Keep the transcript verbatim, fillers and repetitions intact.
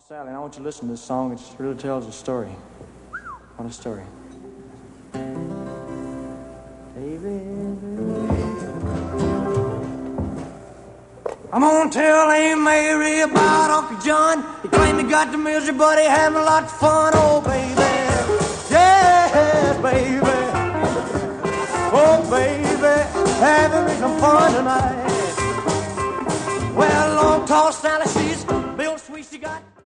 Sally, and I want you to listen to this song. It just really tells a story. What a story. Baby, I'm gonna tell Aunt Mary about Uncle John. He claimed he got the misery, but he having a lot of fun. Oh, baby, yes, baby. Oh, baby, having me some fun tonight. Well, long, tall Sally, she's built sweet, she got